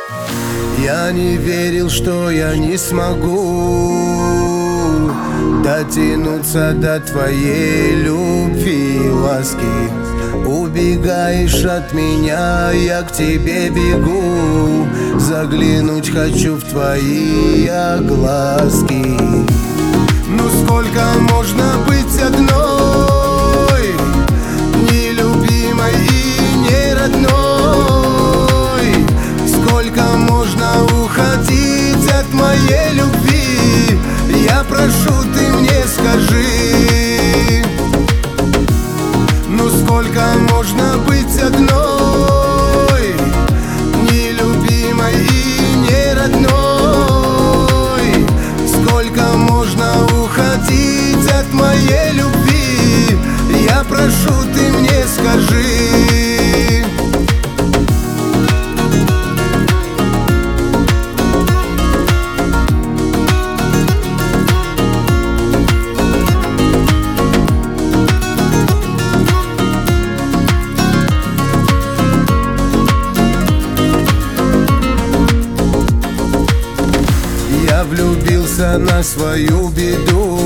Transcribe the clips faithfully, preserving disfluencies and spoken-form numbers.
Я не верил, что я не смогу дотянуться до твоей любви и ласки. Убегаешь от меня, я к тебе бегу. Заглянуть хочу в твои глазки. Ну сколько можно быть одной, нелюбимой и не родной? Сколько можно уходить от моей любви? Я прошу, ты мне скажи. Ну сколько можно быть одной, нелюбимой и не родной? Сколько можно уходить от моей любви? Я прошу, ты мне скажи. Я влюбился на свою беду,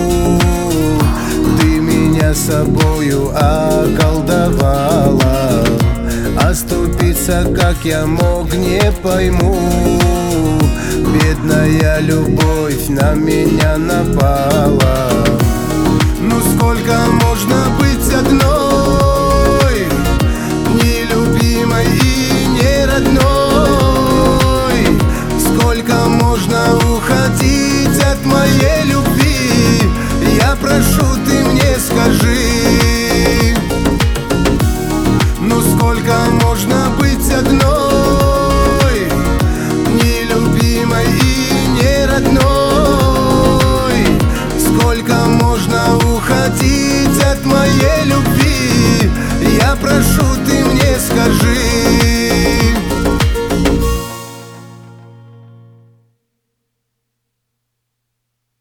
ты меня собою околдовала. Оступиться, как я мог, не пойму. Бедная любовь на меня напала. Ну сколько можно быть одной?